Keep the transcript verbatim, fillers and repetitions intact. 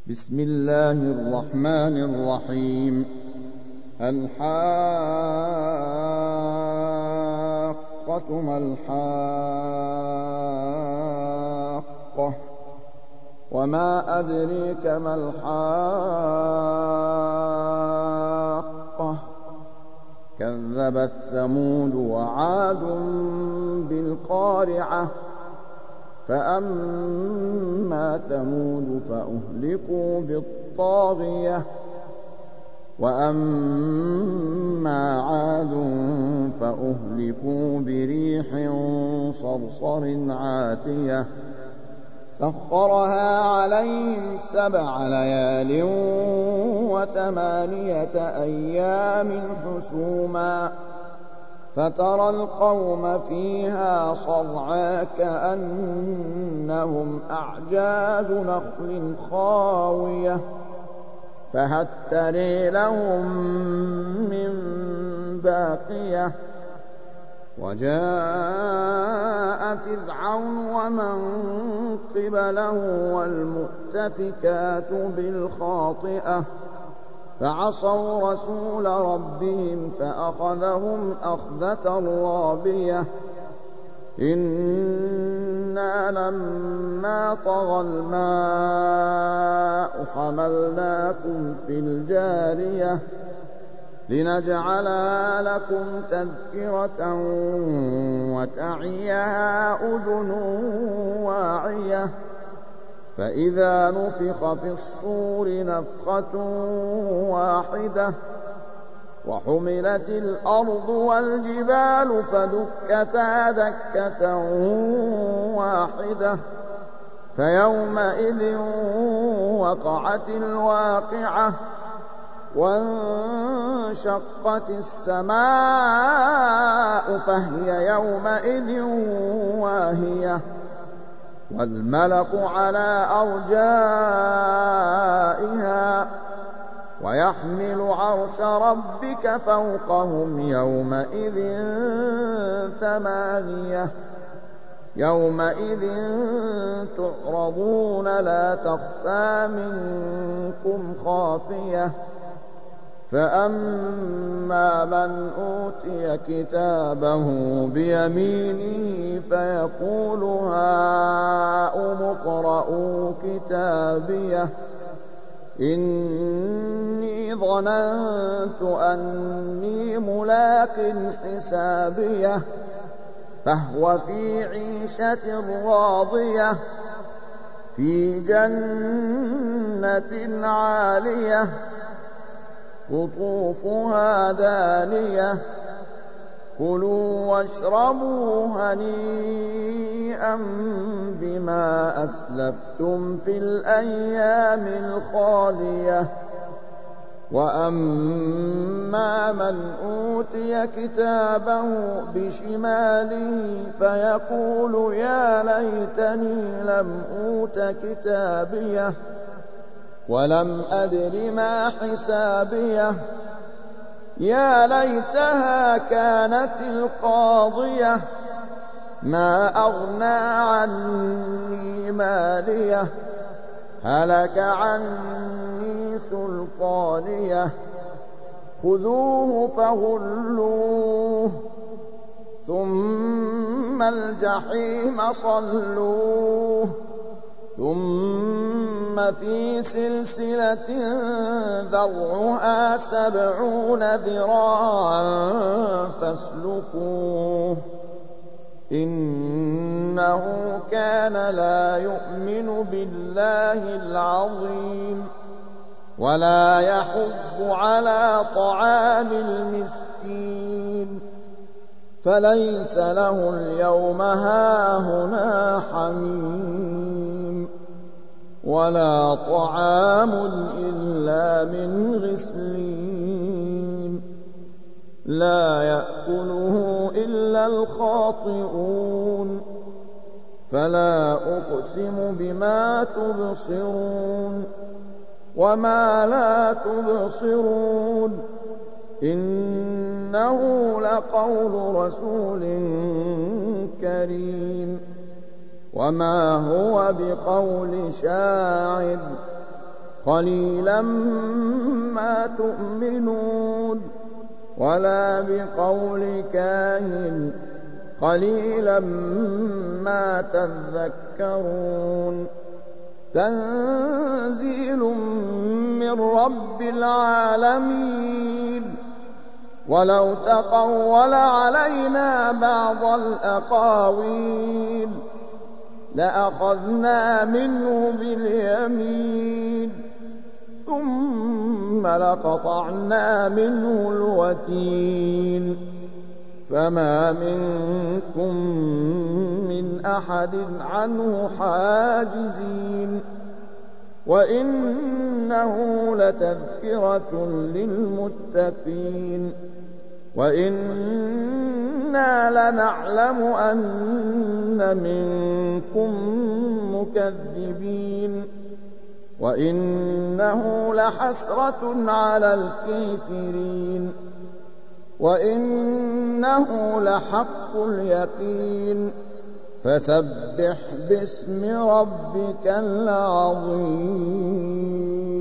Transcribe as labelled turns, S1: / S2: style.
S1: بسم الله الرحمن الرحيم الحاقة ما الحاقة وما أدريك ما الحاقة كذبت ثمود وعاد بالقارعة فأما ثمود فأهلكوا بالطاغية وأما عاد فأهلكوا بريح صرصر عاتية سخرها عليهم سبع ليال وثمانية أيام حسوما فترى القوم فيها صرعى كأنهم أعجاز نخل خاوية فهل ترى لهم من باقية وجاء فرعون ومن قبله والمؤتفكات بالخاطئة فعصوا رسول ربهم فأخذهم أخذة رابية إنا لما طغى الماء حملناكم في الجارية لنجعلها لكم تذكرة وتعيها أذن واعية فإذا نفخ في الصور نفخة واحدة وحملت الأرض والجبال فدكتا دكة واحدة فيومئذ وقعت الواقعة وانشقت السماء فهي يومئذ واهية والملك على أرجائها ويحمل عرش ربك فوقهم يومئذ ثمانية يومئذ تعرضون لا تخفى منكم خافية فأما من أوتي كتابه بيمينه فيقول هاؤم اقرءوا كتابيه إني ظننت أني ملاق حسابيه فهو في عيشة راضية في جنة عالية قطوفها دانية كلوا واشربوا هنيئا بما أسلفتم في الأيام الخالية وأما من أوتي كتابه بشماله فيقول يا ليتني لم أوت كتابيه ولم أدر ما حسابيه يا ليتها كانت القاضية ما أغنى عني ماليه هلك عني سلطانيه خذوه فغلوه ثم الجحيم صلوه ثم في سلسلة ذرعها سبعون ذراعا فاسلكوه إنه كان لا يؤمن بالله العظيم ولا يحض على طعام المسكين فليس له اليوم هاهنا حميم ولا طعام إلا من غسلين لا يأكله إلا الخاطئون فلا أقسم بما تبصرون وما لا تبصرون إنه لقول رسول كريم وما هو بقول شاعر قليلا ما تؤمنون ولا بقول كاهن قليلا ما تذكرون تنزيل من رب العالمين ولو تقول علينا بعض الأقاويل لأخذنا منه باليمين ثم لقطعنا منه الوتين فما منكم من أحد عنه حاجزين وإنه لتذكرة للمتقين وإنا لنعلم أن منكم مكذبين وإنه لحسرة على الكافرين وإنه لحق اليقين فسبح باسم ربك العظيم.